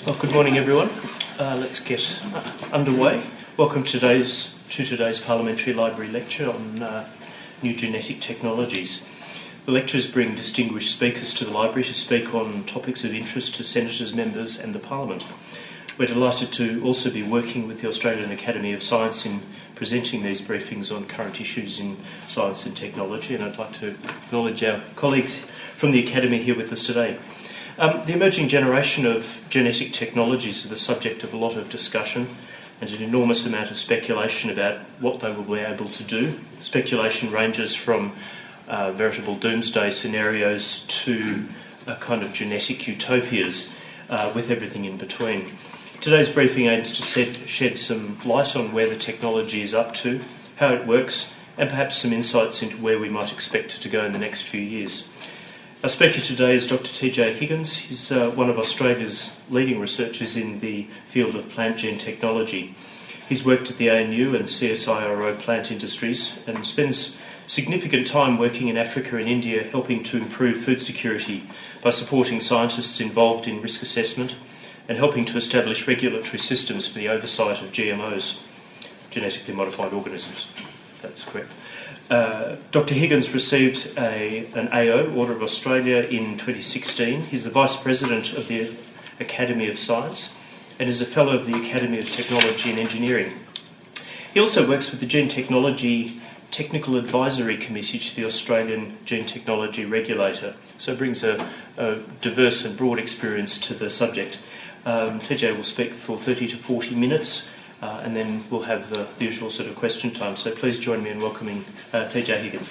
Well, good morning, everyone. Let's get underway. Welcome to today's Parliamentary Library lecture on new genetic technologies. The lectures bring distinguished speakers to the library to speak on topics of interest to senators, members and the Parliament. We're delighted to also be working with the Australian Academy of Science in presenting these briefings on current issues in science and technology, and I'd like to acknowledge our colleagues from the Academy here with us today. The emerging generation of genetic technologies are the subject of a lot of discussion and an enormous amount of speculation about what they will be able to do. Speculation ranges from veritable doomsday scenarios to a kind of genetic utopias with everything in between. Today's briefing aims to shed some light on where the technology is up to, how it works, and perhaps some insights into where we might expect it to go in the next few years. Our speaker today is Dr. TJ Higgins. He's one of Australia's leading researchers in the field of plant gene technology. He's worked at the ANU and CSIRO plant industries and spends significant time working in Africa and India helping to improve food security by supporting scientists involved in risk assessment and helping to establish regulatory systems for the oversight of GMOs, genetically modified organisms. That's correct. Dr. Higgins received an AO, Order of Australia, in 2016. He's the Vice President of the Academy of Science and is a Fellow of the Academy of Technology and Engineering. He also works with the Gene Technology Technical Advisory Committee to the Australian Gene Technology Regulator, so brings a diverse and broad experience to the subject. TJ will speak for 30 to 40 minutes. And then we'll have the usual sort of question time. So please join me in welcoming TJ Higgins.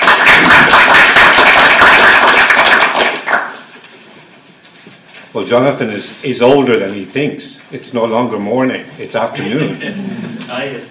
Well, Jonathan is older than he thinks. It's no longer morning, it's afternoon. Yes.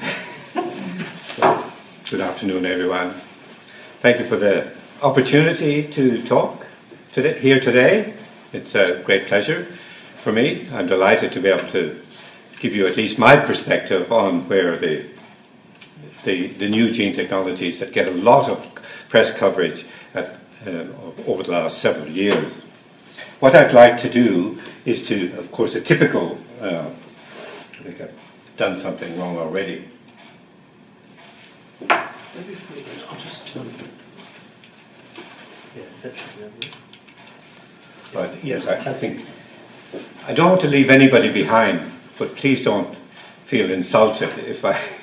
Good afternoon, everyone. Thank you for the opportunity to talk here today. It's a great pleasure for me. I'm delighted to be able to give you at least my perspective on where the new gene technologies that get a lot of press coverage over the last several years. What I'd like to do is to, of course, a typical, I think I've done something wrong already. I'll just, that should be over. But yes, I think, I don't want to leave anybody behind. But please don't feel insulted if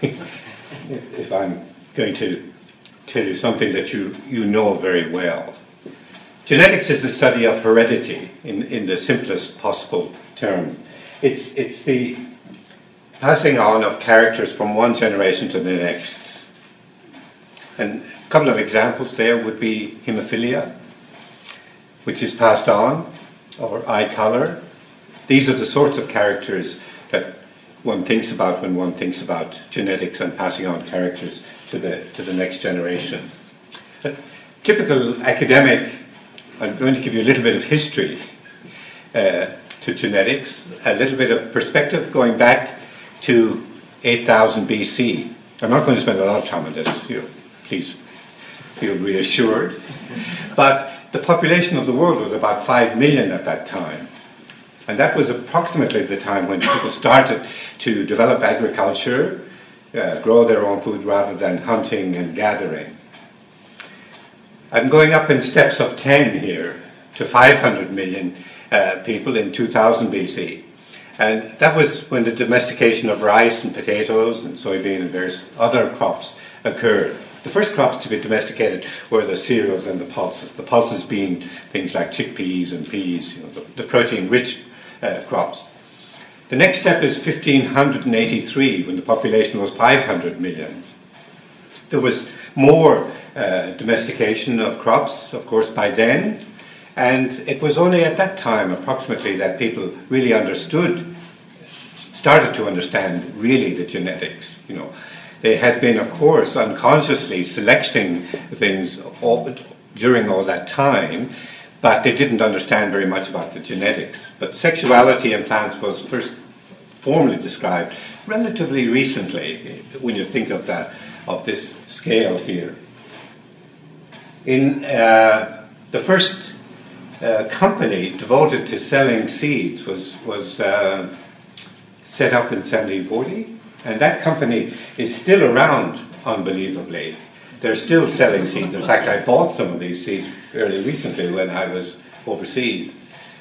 I'm going to tell you something that you know very well. Genetics is the study of heredity in the simplest possible terms. It's the passing on of characters from one generation to the next. And a couple of examples there would be hemophilia, which is passed on, or eye colour. These are the sorts of characters that one thinks about when one thinks about genetics and passing on characters to the next generation. A typical academic, I'm going to give you a little bit of history to genetics, a little bit of perspective going back to 8000 BC. I'm not going to spend a lot of time on this, please feel reassured. But the population of the world was about 5 million at that time. And that was approximately the time when people started to develop agriculture, grow their own food rather than hunting and gathering. I'm going up in steps of 10 here to 500 million people in 2000 BC. And that was when the domestication of rice and potatoes and soybean and various other crops occurred. The first crops to be domesticated were the cereals and the pulses being things like chickpeas and peas, the protein-rich crops. The next step is 1583, when the population was 500 million. There was more domestication of crops, of course, by then, and it was only at that time, approximately, that people really started to understand really the genetics. They had been, of course, unconsciously selecting things during all that time, but they didn't understand very much about the genetics. But sexuality in plants was first formally described relatively recently, when you think of this scale here. In the first company devoted to selling seeds was set up in 1740, and that company is still around, unbelievably. They're still selling seeds. In fact, I bought some of these seeds fairly recently when I was overseas.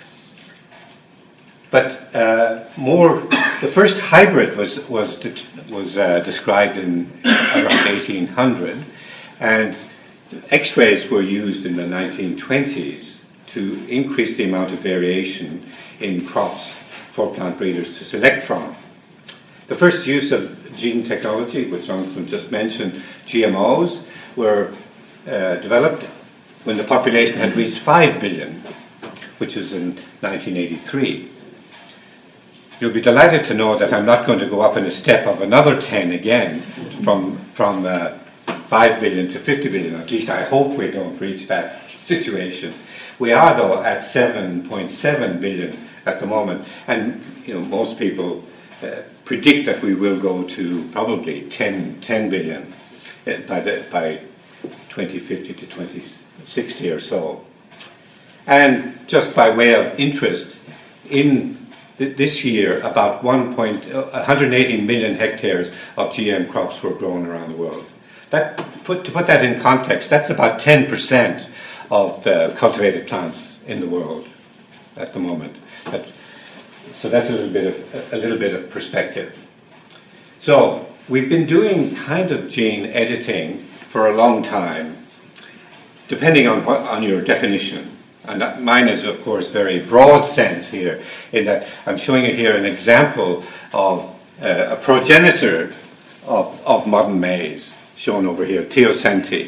But the first hybrid was described in around 1800, and X-rays were used in the 1920s to increase the amount of variation in crops for plant breeders to select from. The first use of gene technology, which Jonathan just mentioned, GMOs, were developed when the population had reached 5 billion, which was in 1983. You'll be delighted to know that I'm not going to go up in a step of another 10 again from 5 billion to 50 billion. At least I hope we don't reach that situation. We are, though, at 7.7 billion at the moment, and most people predict that we will go to probably 10 billion by 2050 to 2060 or so. And just by way of interest, in this year, about 180 million hectares of GM crops were grown around the world. To put that in context, that's about 10% of the cultivated plants in the world at the moment. So that's a little bit of perspective. So we've been doing kind of gene editing for a long time, depending on your definition. And mine is, of course, very broad sense here, in that I'm showing you here an example of a progenitor of modern maize, shown over here, Teosinte.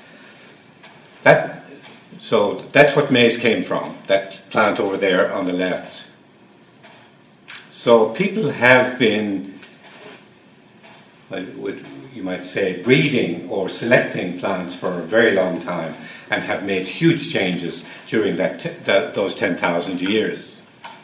So that's what maize came from, that plant over there on the left. So people have been, you might say, breeding or selecting plants for a very long time, and have made huge changes during those 10,000 years.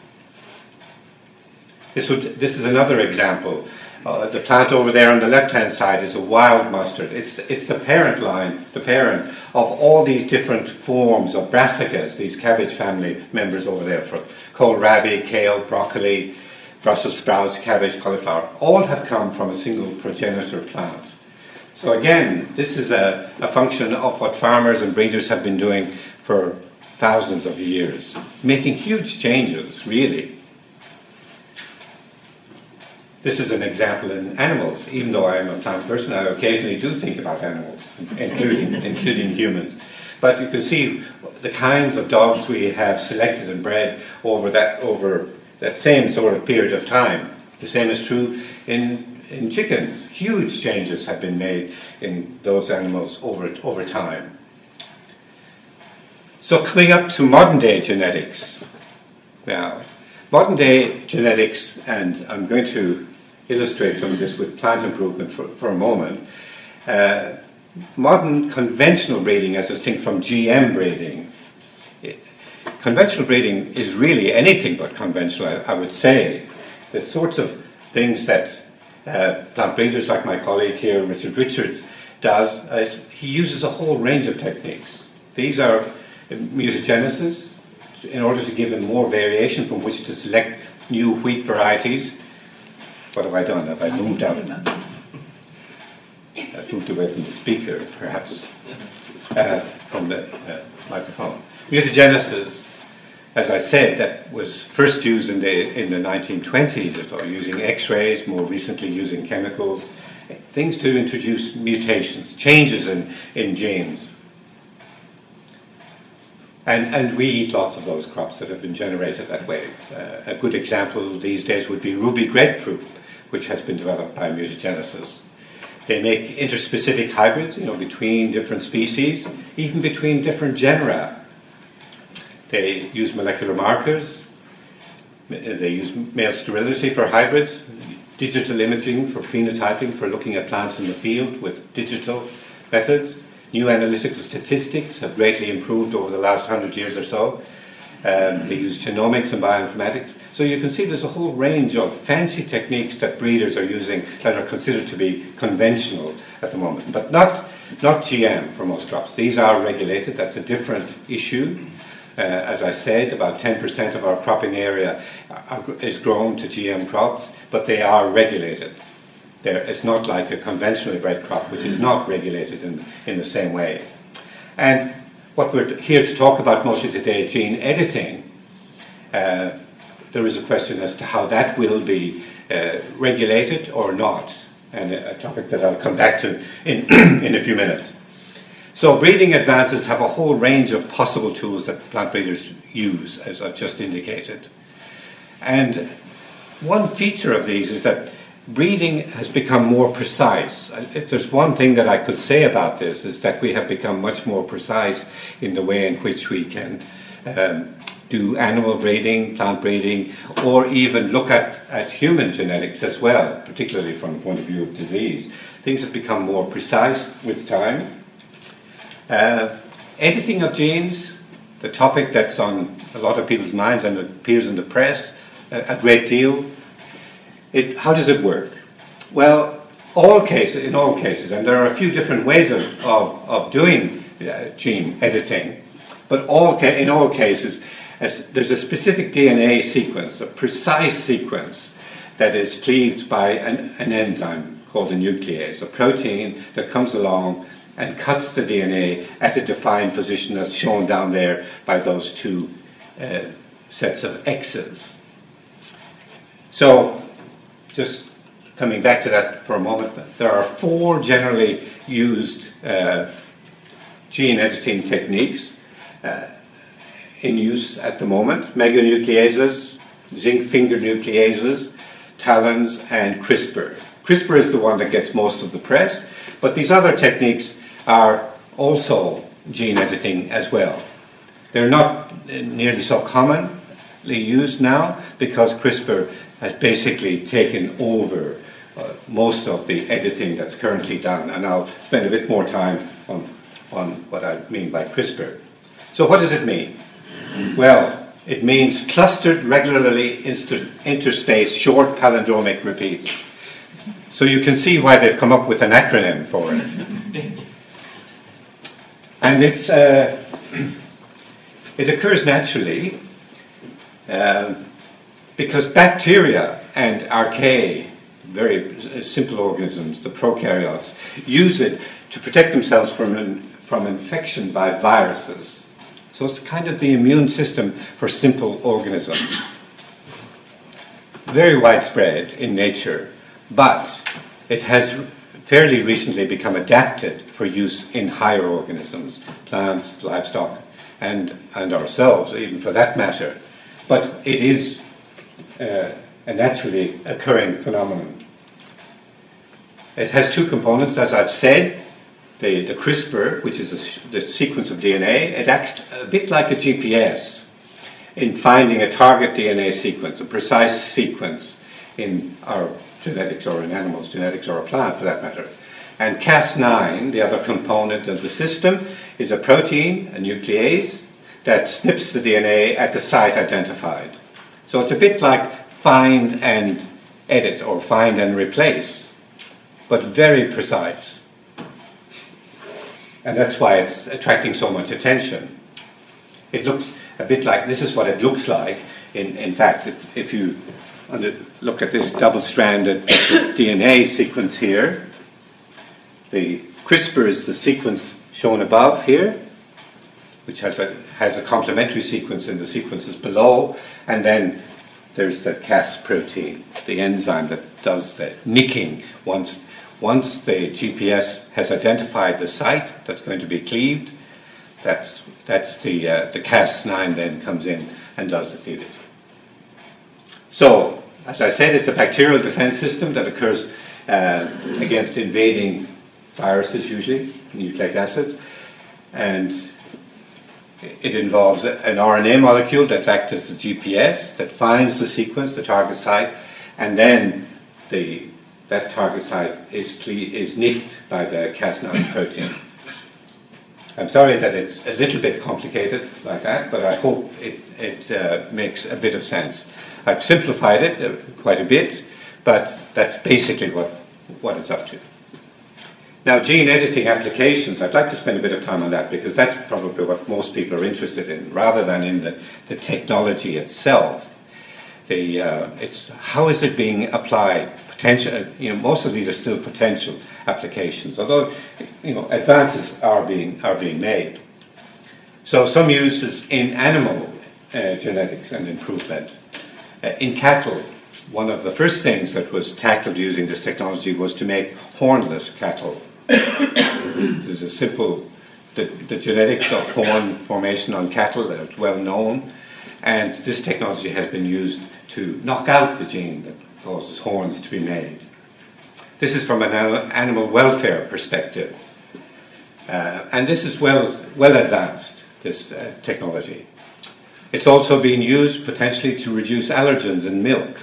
This is another example. The plant over there on the left-hand side is a wild mustard. It's the parent line, the parent of all these different forms of brassicas, these cabbage family members over there, for kohlrabi, kale, broccoli, Brussels sprouts, cabbage, cauliflower. All have come from a single progenitor plant. So again, this is a function of what farmers and breeders have been doing for thousands of years, making huge changes, really. This is an example in animals. Even though I am a plant person, I occasionally do think about animals, including humans. But you can see the kinds of dogs we have selected and bred over that same sort of period of time. The same is true in chickens. Huge changes have been made in those animals over time. So coming up to modern day genetics. Now, modern day genetics, and I'm going to illustrate some of this with plant improvement for a moment. Modern conventional breeding, as distinct from GM breeding, conventional breeding is really anything but conventional, I would say. The sorts of things that plant breeders like my colleague here, Richard Richards, does, he uses a whole range of techniques. These are mutagenesis, in order to give them more variation from which to select new wheat varieties. What have I done? Have I moved out? I've moved away from the speaker, perhaps, from the microphone. Mutagenesis, as I said, that was first used in the 1920s, or using X-rays, more recently using chemicals, things to introduce mutations, changes in genes. And we eat lots of those crops that have been generated that way. A good example these days would be ruby grapefruit, which has been developed by mutagenesis. They make interspecific hybrids, between different species, even between different genera. They use molecular markers. They use male sterility for hybrids, digital imaging for phenotyping, for looking at plants in the field with digital methods. New analytical statistics have greatly improved over the last 100 years or so. They use genomics and bioinformatics. So you can see there's a whole range of fancy techniques that breeders are using that are considered to be conventional at the moment, but not GM for most crops. These are regulated. That's a different issue. As I said, about 10% of our cropping area is grown to GM crops, but they are regulated. It's not like a conventionally bred crop, which is not regulated in the same way. And what we're here to talk about mostly today, gene editing, there is a question as to how that will be regulated or not, and a topic that I'll come back to in a few minutes. So breeding advances have a whole range of possible tools that plant breeders use, as I've just indicated. And one feature of these is that breeding has become more precise. If there's one thing that I could say about this, is that we have become much more precise in the way in which we can do animal breeding, plant breeding, or even look at human genetics as well, particularly from the point of view of disease. Things have become more precise with time. Editing of genes, the topic that's on a lot of people's minds and appears in the press a great deal. How does it work? Well, in all cases, and there are a few different ways of doing gene editing, but in all cases, there's a specific DNA sequence, a precise sequence that is cleaved by an enzyme called a nuclease, a protein that comes along and cuts the DNA at a defined position as shown down there by those two sets of X's. So, just coming back to that for a moment, there are 4 generally used gene editing techniques in use at the moment: meganucleases, zinc finger nucleases, TALENs, and CRISPR. CRISPR is the one that gets most of the press, but these other techniques are also gene editing as well. They're not nearly so commonly used now because CRISPR has basically taken over most of the editing that's currently done, and I'll spend a bit more time on what I mean by CRISPR. So what does it mean? Well, it means clustered, regularly interspaced, short palindromic repeats. So you can see why they've come up with an acronym for it. And it occurs naturally because bacteria and archaea, very simple organisms, the prokaryotes, use it to protect themselves from infection by viruses. So it's kind of the immune system for simple organisms. Very widespread in nature, but it has fairly recently become adapted for use in higher organisms, plants, livestock, and ourselves, even for that matter. But it is a naturally occurring phenomenon. It has 2 components, as I've said. The CRISPR, which is the sequence of DNA, it acts a bit like a GPS in finding a target DNA sequence, a precise sequence in our genetics or in animals' genetics or a plant for that matter. And Cas9, the other component of the system, is a protein, a nuclease, that snips the DNA at the site identified. So it's a bit like find and edit or find and replace, but very precise. And that's why it's attracting so much attention. It looks a bit like, this is what it looks like. In fact, if you look at this double-stranded DNA sequence here, the CRISPR is the sequence shown above here, which has a complementary sequence in the sequences below, and then there's the Cas protein, the enzyme that does the nicking. Once the GPS has identified the site that's going to be cleaved, that's the Cas9 then comes in and does the cleavage. So, as I said, it's a bacterial defense system that occurs against invading viruses, usually, nucleic acids, and it involves an RNA molecule that acts as the GPS that finds the sequence, the target site, and then that target site is nicked by the Cas9 protein. I'm sorry that it's a little bit complicated like that, but I hope it makes a bit of sense. I've simplified it quite a bit, but that's basically what it's up to. Now, gene editing applications, I'd like to spend a bit of time on that because that's probably what most people are interested in, rather than in the technology itself. It's how is it being applied? Potential, most of these are still potential applications, although advances are being made. So some uses in animal genetics and improvement. In cattle, one of the first things that was tackled using this technology was to make hornless cattle. There's a simple, the genetics of horn formation on cattle are well known, and this technology has been used to knock out the gene that causes horns to be made. This is from an animal welfare perspective, and this is well advanced, this technology. It's also being used potentially to reduce allergens in milk.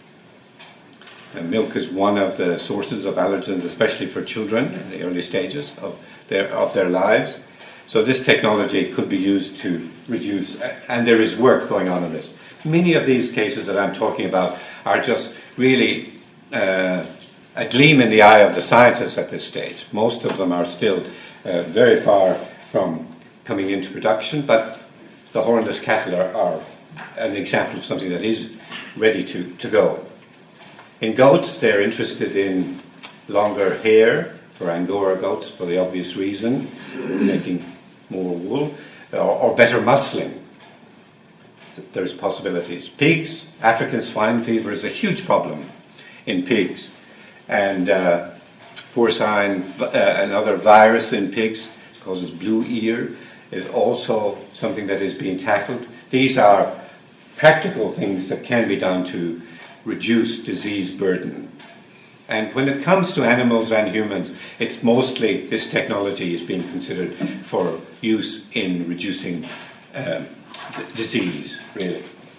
Milk is one of the sources of allergens, especially for children in the early stages of their lives. So this technology could be used to reduce, and there is work going on this. Many of these cases that I'm talking about are just really a gleam in the eye of the scientists at this stage. Most of them are still very far from coming into production, but the hornless cattle are an example of something that is ready to go. In goats, they're interested in longer hair for Angora goats for the obvious reason, making more wool, or better muscling. There's possibilities. Pigs, African swine fever is a huge problem in pigs. And porcine, another virus in pigs, causes blue ear, is also something that is being tackled. These are practical things that can be done to reduce disease burden. And when it comes to animals and humans, it's mostly this technology is being considered for use in reducing disease, really.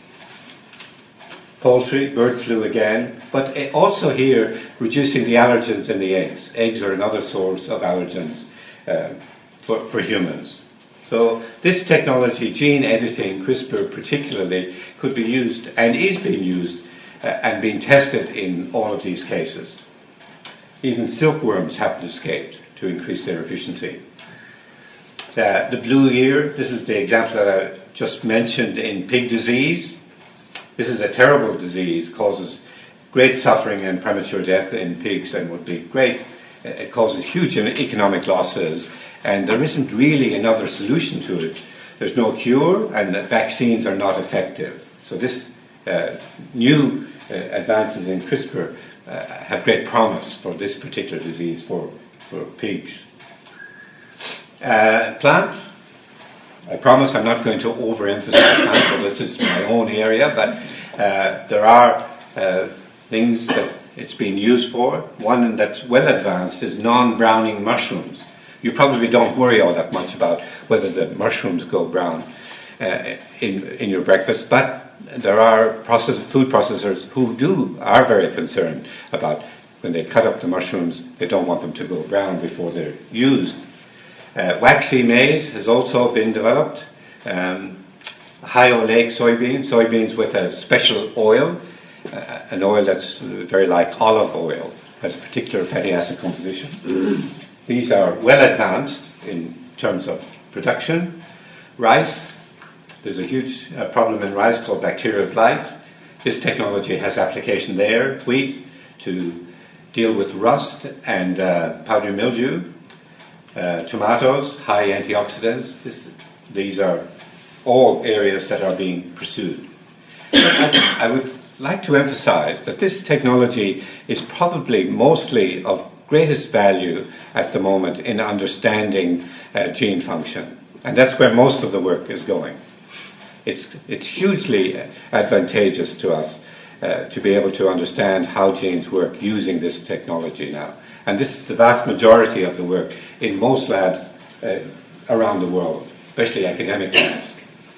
Poultry, bird flu again, but also here reducing the allergens in the eggs. Eggs are another source of allergens for humans. So this technology, gene editing, CRISPR particularly, could be used and is being used and being tested in all of these cases. Even silkworms have escaped to increase their efficiency. The blue ear, this is the example that I just mentioned in pig disease. This is a terrible disease, causes great suffering and premature death in pigs and would be great. It causes huge economic losses, and there isn't really another solution to it. There's no cure, and the vaccines are not effective. So this new advances in CRISPR have great promise for this particular disease for pigs. Plants, I promise I'm not going to overemphasize plants, so this is my own area, but there are things that it's being used for. One that's well advanced is non-browning mushrooms. You probably don't worry all that much about whether the mushrooms go brown in your breakfast, but there are food processors who are very concerned about when they cut up the mushrooms, they don't want them to go brown before they're used. Waxy maize has also been developed. High oleic soybeans with a special oil, an oil that's very like olive oil, has a particular fatty acid composition. These are well advanced in terms of production. Rice, there's a huge problem in rice called bacterial blight. This technology has application there. Wheat, to deal with rust and powdery mildew. Tomatoes, high antioxidants. These are all areas that are being pursued. I would like to emphasize that this technology is probably mostly of greatest value at the moment in understanding gene function. And that's where most of the work is going. It's hugely advantageous to us to be able to understand how genes work using this technology now. And this is the vast majority of the work in most labs around the world, especially academic labs.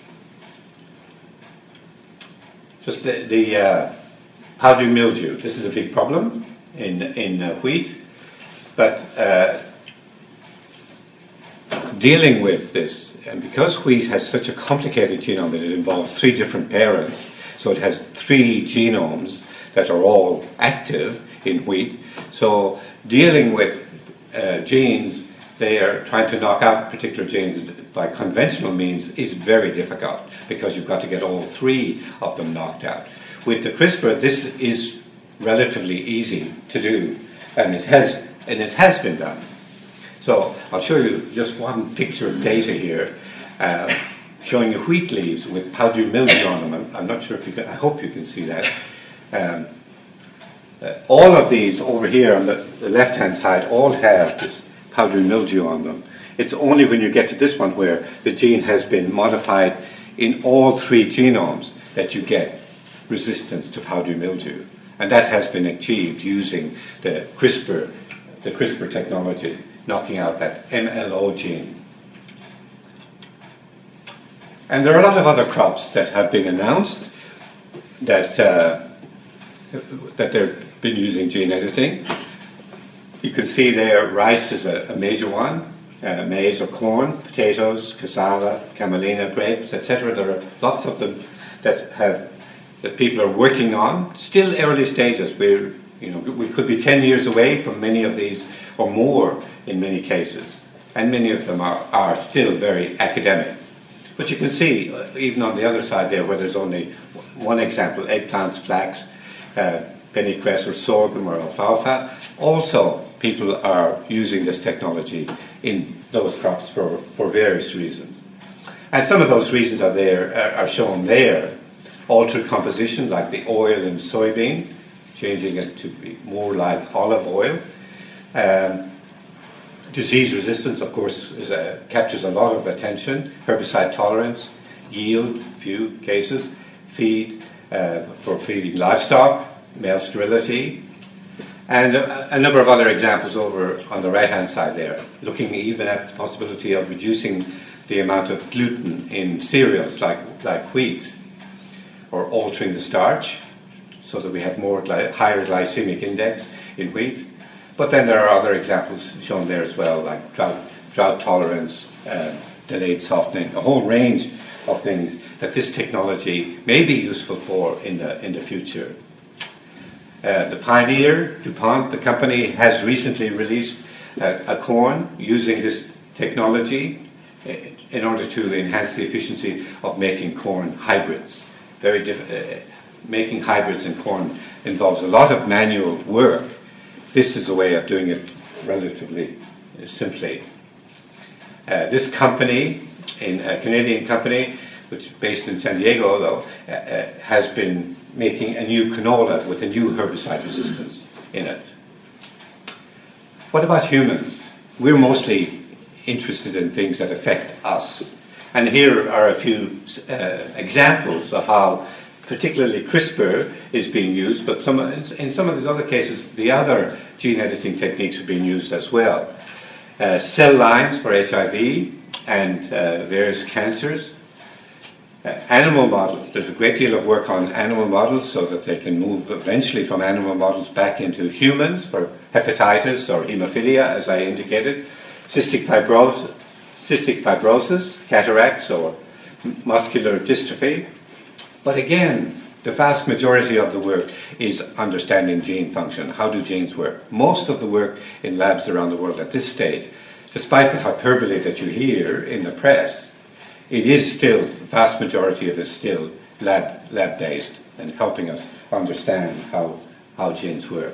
Just the powdery mildew. This is a big problem in wheat, but dealing with this, and because wheat has such a complicated genome that it involves 3 different parents, so it has 3 genomes that are all active in wheat. So dealing with genes, they are trying to knock out particular genes by conventional means is very difficult because you've got to get all three of them knocked out. With the CRISPR, this is relatively easy to do, and it has been done. So I'll show you just one picture of data here, showing you wheat leaves with powdery mildew on them. I'm not sure if you can. I hope you can see that. All of these over here on the left-hand side all have this powdery mildew on them. It's only when you get to this one where the gene has been modified in all three genomes that you get resistance to powdery mildew. And that has been achieved using the CRISPR technology, knocking out that MLO gene. And there are a lot of other crops that have been announced that they've been using gene editing. You can see there rice is a major one, maize or corn, potatoes, cassava, camelina, grapes, etc. There are lots of them that people are working on. Still early stages. We could be 10 years away from many of these, or more in many cases, and many of them are still very academic. But you can see, even on the other side there, where there's only one example, eggplants, flax, pennycress or sorghum or alfalfa, also people are using this technology in those crops for various reasons. And some of those reasons are shown there. Altered composition, like the oil in soybean, changing it to be more like olive oil. Disease resistance, of course, captures a lot of attention. Herbicide tolerance, yield, few cases, feed for feeding livestock, male sterility, and a number of other examples over on the right-hand side there, looking even at the possibility of reducing the amount of gluten in cereals like wheat, or altering the starch so that we have higher glycemic index in wheat. But then there are other examples shown there as well, like drought tolerance, delayed softening, a whole range of things that this technology may be useful for in the future. The pioneer, DuPont, the company, has recently released a corn using this technology in order to enhance the efficiency of making corn hybrids. Making hybrids in corn involves a lot of manual work. This is a way of doing it relatively simply. This company, a Canadian company, which is based in San Diego, though, has been making a new canola with a new herbicide resistance in it. What about humans? We're mostly interested in things that affect us. And here are a few examples of how particularly CRISPR is being used, but in some of these other cases, the other gene editing techniques are being used as well. Cell lines for HIV and various cancers. Animal models. There's a great deal of work on animal models so that they can move eventually from animal models back into humans for hepatitis or hemophilia, as I indicated. Cystic fibrosis, cataracts, or muscular dystrophy. But again, the vast majority of the work is understanding gene function. How do genes work? Most of the work in labs around the world at this stage, despite the hyperbole that you hear in the press, it is still, the vast majority of it is still lab-based and helping us understand how genes work.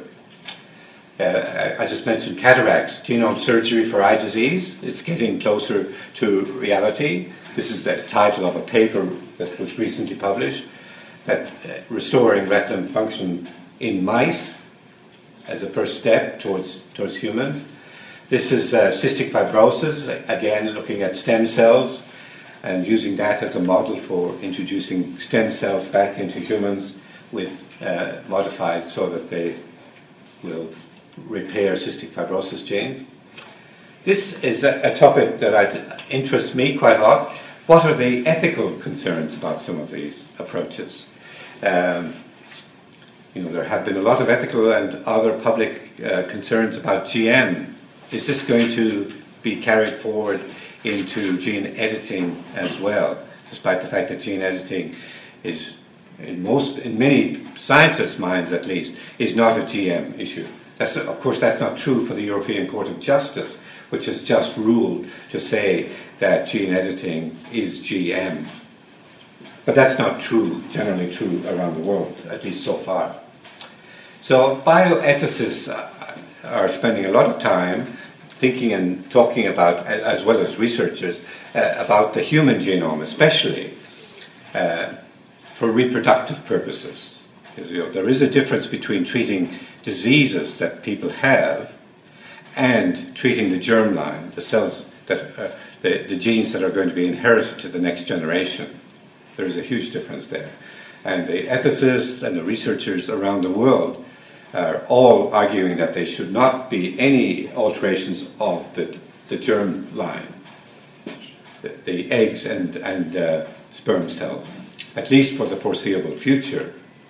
I just mentioned cataracts, genome surgery for eye disease. It's getting closer to reality. This is the title of a paper that was recently published, that restoring retinal function in mice as a first step towards humans. This is cystic fibrosis, again looking at stem cells and using that as a model for introducing stem cells back into humans with modified so that they will repair cystic fibrosis genes. This is a topic that interests me quite a lot. What are the ethical concerns about some of these approaches? There have been a lot of ethical and other public concerns about GM. Is this going to be carried forward into gene editing as well, despite the fact that gene editing is, in many scientists' minds at least, is not a GM issue? Of course, that's not true for the European Court of Justice, which has just ruled to say that gene editing is GM. But that's not true, generally true around the world, at least so far. So bioethicists are spending a lot of time thinking and talking about, as well as researchers, about the human genome, especially for reproductive purposes. There is a difference between treating diseases that people have and treating the germline, the cells that the genes that are going to be inherited to the next generation. There is a huge difference there. And the ethicists and the researchers around the world are all arguing that there should not be any alterations of the germ line, the eggs and sperm cells, at least for the foreseeable future.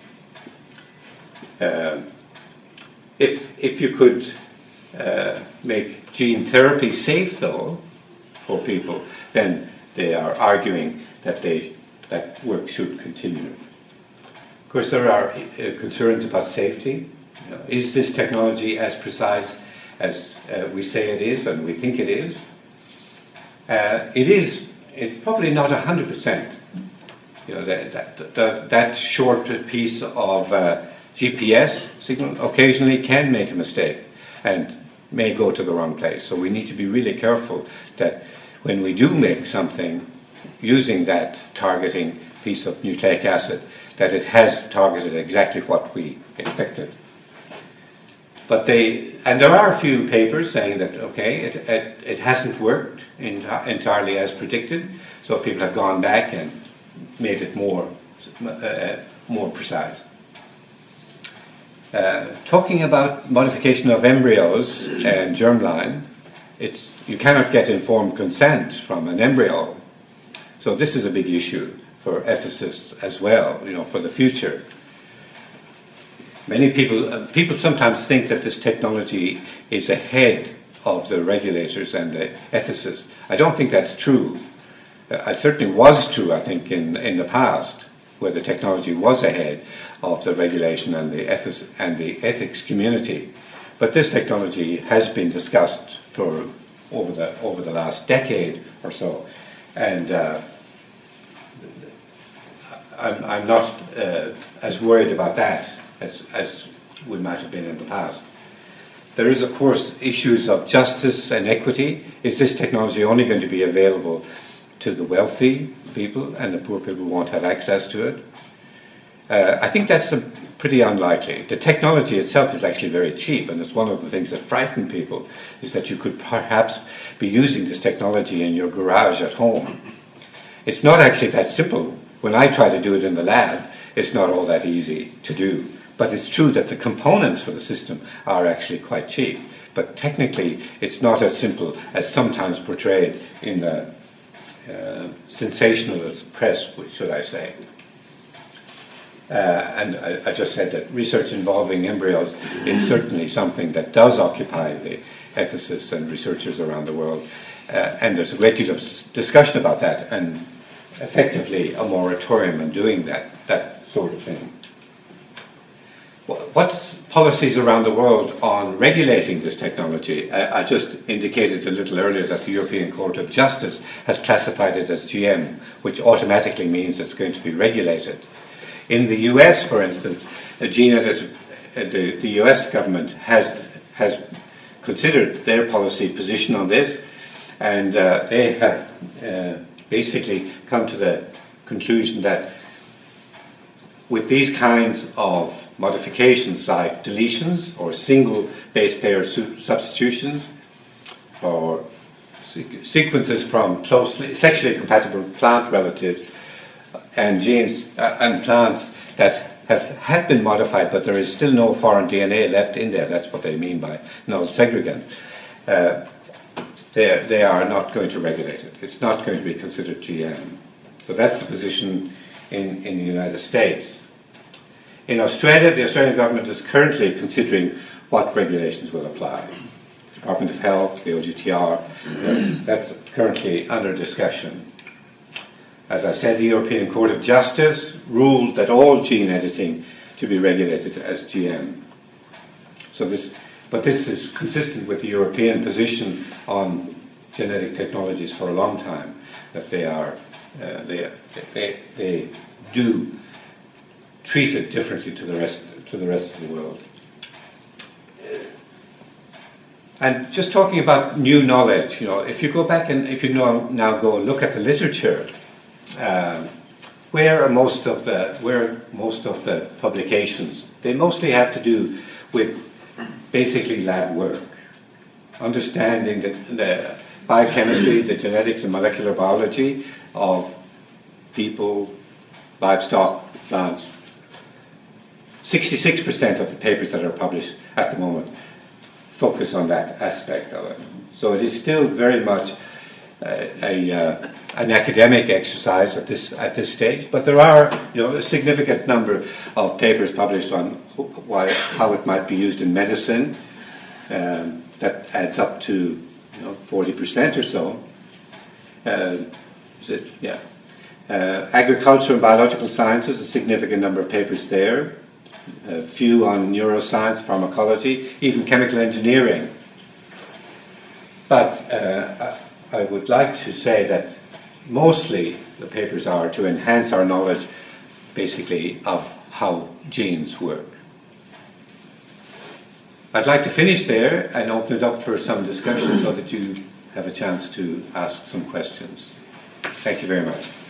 If you could make gene therapy safe, though, for people, then they are arguing that that work should continue. Of course, there are concerns about safety. Is this technology as precise as we say it is and we think it is? It is. It's probably not 100%. That short piece of GPS signal occasionally can make a mistake and may go to the wrong place. So we need to be really careful that when we do make something using that targeting piece of nucleic acid, that it has targeted exactly what we expected. But there are a few papers saying that, okay, it hasn't worked entirely as predicted, so people have gone back and made it more precise. Talking about modification of embryos and germline, you cannot get informed consent from an embryo. So this is a big issue for ethicists as well, for the future. Many people sometimes think that this technology is ahead of the regulators and the ethicists. I don't think that's true. It certainly was true, I think, in the past, where the technology was ahead of the regulation and the ethics community. But this technology has been discussed for over the last decade or so, and I'm not as worried about that as we might have been in the past. There is, of course, issues of justice and equity. Is this technology only going to be available to the wealthy people and the poor people won't have access to it? I think that's pretty unlikely. The technology itself is actually very cheap, and it's one of the things that frighten people, is that you could perhaps be using this technology in your garage at home. It's not actually that simple. When I try to do it in the lab, it's not all that easy to do. But it's true that the components for the system are actually quite cheap. But technically, it's not as simple as sometimes portrayed in the sensationalist press, should I say. And I just said that research involving embryos is certainly something that does occupy the ethicists and researchers around the world. And there's a great deal of discussion about that, and effectively a moratorium on doing that sort of thing. What's policies around the world on regulating this technology? I just indicated a little earlier that the European Court of Justice has classified it as GM, which automatically means it's going to be regulated. In the US, for instance, the US government has considered their policy position on this, and they have basically come to the conclusion that with these kinds of modifications like deletions or single base pair substitutions or sequences from closely sexually compatible plant relatives and genes and plants that have been modified, but there is still no foreign DNA left in there. That's what they mean by null segregant. They are not going to regulate it. It's not going to be considered GM. So that's the position in the United States. In Australia, the Australian government is currently considering what regulations will apply. The Department of Health, the OGTR, that's currently under discussion. As I said, the European Court of Justice ruled that all gene editing to be regulated as GM. So this, But this is consistent with the European position on genetic technologies for a long time, that they are they do treat it differently to the rest of the world. And just talking about new knowledge, if you go back and if you now go look at the literature, where most of the publications, they mostly have to do with basically lab work, understanding the biochemistry, the genetics and molecular biology of people, livestock, plants. 66% of the papers that are published at the moment focus on that aspect of it. So it is still very much an academic exercise at this stage, but there are a significant number of papers published on how it might be used in medicine. That adds up to 40% or so. Agriculture and biological sciences, a significant number of papers there. A few on neuroscience, pharmacology, even chemical engineering. But I would like to say that mostly the papers are to enhance our knowledge, basically, of how genes work. I'd like to finish there and open it up for some discussion so that you have a chance to ask some questions. Thank you very much.